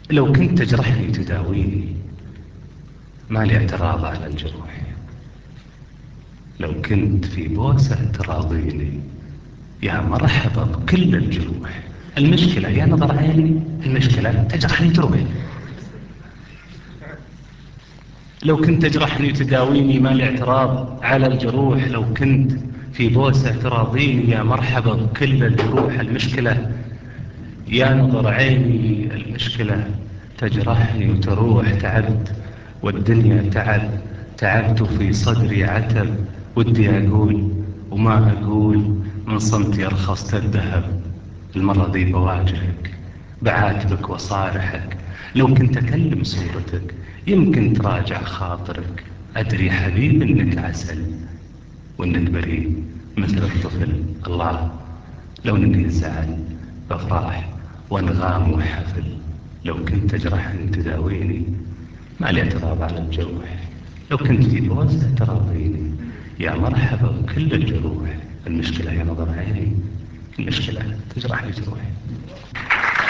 لو كنت تجرحني تداويني ما لي اعتراض على الجروح. لو كنت في بوسة تراضيني يا مرحبا بكل الجروح. المشكلة يا نظر عيني، المشكلة تجرحني تروح. لو كنت تجرحني تداويني ما لي اعتراض على الجروح. لو كنت في بوسة تراضيني يا مرحبا بكل الجروح. المشكلة يا نظر عيني، المشكلة تجرحني وتروح. تعبت والدنيا تعبت في صدري عتب. ودي أقول وما أقول، من صمتي أرخصت الذهب. المرة ذي بواجهك بعاتبك وصارحك. لو كنت أكلم صورتك يمكن تراجع خاطرك. أدري حبيب إنك عسل وإنك بريء مثل الطفل. الله لو إني زعل بفرح وانغام وحفل. لو كنت تجرحني تداويني ما لي اعتراض على الجروح. لو كنت في بوسة تراضيني يا مرحبا بكل الجروح. المشكلة يا نظر عيني، المشكلة تجرحني تروح.